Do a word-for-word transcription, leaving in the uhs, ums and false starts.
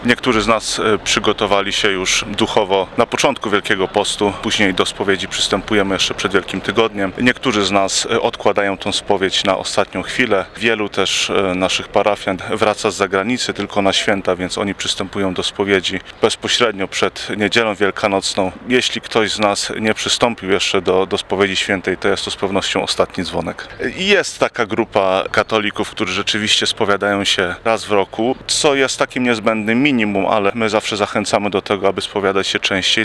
Niektórzy z nas e, przygotowali się już duchowo na początku Wielkiego Postu, później do spowiedzi przystępujemy jeszcze przed Wielkim Tygodniem. Niektórzy z nas e, odkładają tą spowiedź na ostatnią chwilę. Wielu też e, naszych parafian wraca z zagranicy tylko na święta, więc oni przystępują do spowiedzi bezpośrednio przed Niedzielą Wielkanocną. Jeśli ktoś z nas nie przystąpił jeszcze do, do spowiedzi świętej, to jest to z pewnością ostatni dzwonek. I jest taka grupa katolików, którzy rzeczywiście spowiadają się raz w roku, co jest takim niezbędnym minimum, ale my zawsze zachęcamy do tego, aby spowiadać się częściej.